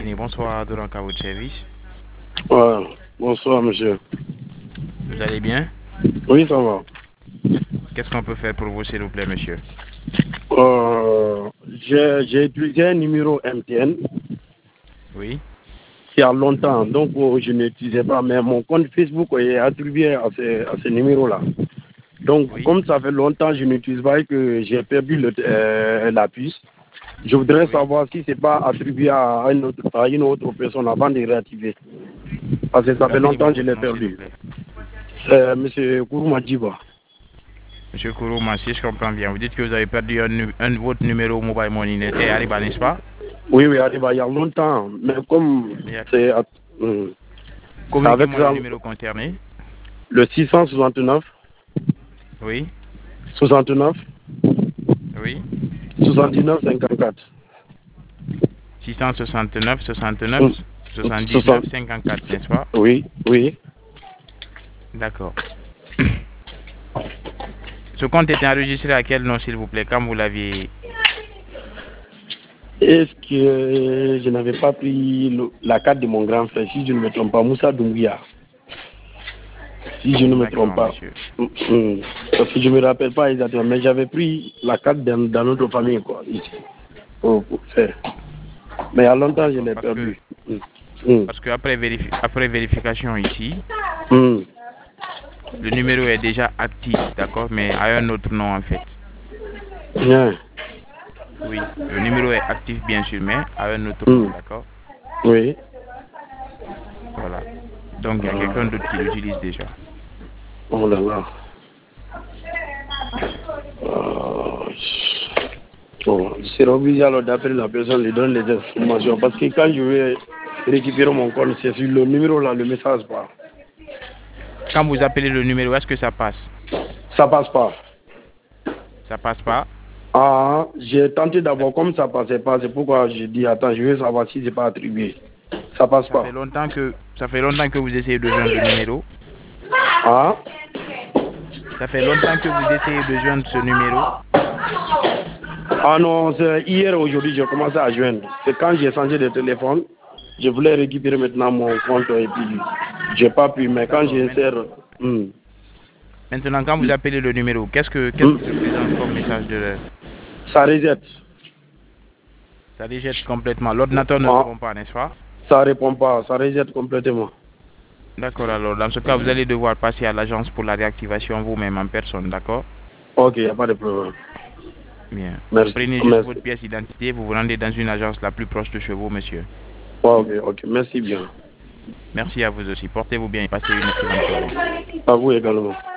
Martini. Bonsoir, Doranka, votre service. Ouais. Bonsoir, monsieur. Vous allez bien? Oui, ça va. Qu'est-ce qu'on peut faire pour vous, s'il vous plaît, monsieur? J'ai utilisé un numéro MTN Oui. il y a longtemps, donc je n'utilisais pas, mais mon compte Facebook est attribué à ce numéro-là. Donc, Oui. comme ça fait longtemps que je n'utilise pas et que j'ai perdu la puce, je voudrais savoir si ce n'est pas attribué à une autre personne avant de réactiver. Parce que ça fait longtemps que je l'ai perdu. Monsieur Kourouma Djiba. Monsieur Kourouma, si je comprends bien, vous dites que vous avez perdu votre numéro mobile money, était Ariba, n'est-ce pas? Oui, Ariba, il y a longtemps, mais comme c'est... Communiquez-moi le numéro concerné. Le 669. Oui. 69. Oui. 79 54. 669 69 79 54, n'est-ce pas? Oui, oui. D'accord. Ce compte était enregistré à quel nom, s'il vous plaît, quand vous l'aviez? Est-ce que je n'avais pas pris la carte de mon grand frère, si je ne me trompe pas, Moussa Doumbia? Si je ne me trompe pas. Parce que je ne me rappelle pas exactement, mais j'avais pris la carte dans notre famille, quoi, ici, pour faire. Mais il y a longtemps, je l'ai perdu. Parce qu'après vérification ici, le numéro est déjà actif, d'accord, mais à un autre nom, en fait. Bien. Oui, le numéro est actif, bien sûr, mais à un autre nom, d'accord? Oui. Voilà. Donc, il y a quelqu'un d'autre qui l'utilise déjà. Oh là là. Je serai obligé alors d'appeler la personne, lui donner les informations. Parce que quand je vais récupérer mon compte, c'est sur le numéro là, le message part. Quand vous appelez le numéro, est-ce que ça passe? Ça passe pas. Ça passe pas? Ah, j'ai tenté d'abord, comme ça passait pas, c'est pourquoi j'ai dit, attends, je vais savoir si c'est pas attribué. Ça passe pas. Ça fait longtemps que vous essayez de joindre le numéro. Ah? Ça fait longtemps que vous essayez de joindre ce numéro. Ah non, c'est hier aujourd'hui, j'ai commencé à joindre. C'est quand j'ai changé de téléphone, je voulais récupérer maintenant mon compte et puis j'ai pas pu, mais quand j'insère... Maintenant, quand vous appelez le numéro, qu'est-ce que se présente comme message d'erreur? Ça rejette. Ça rejette complètement. L'ordinateur ne répond pas, n'est-ce pas? Ça répond pas, ça rejette complètement. D'accord, alors dans ce cas, vous allez devoir passer à l'agence pour la réactivation vous-même en personne, d'accord? Ok, il n'y a pas de problème. Bien. Merci. Prenez juste votre pièce d'identité, vous vous rendez dans une agence la plus proche de chez vous, monsieur. Ok, merci bien. Merci à vous aussi. Portez-vous bien et passez une excellente soirée. À vous également.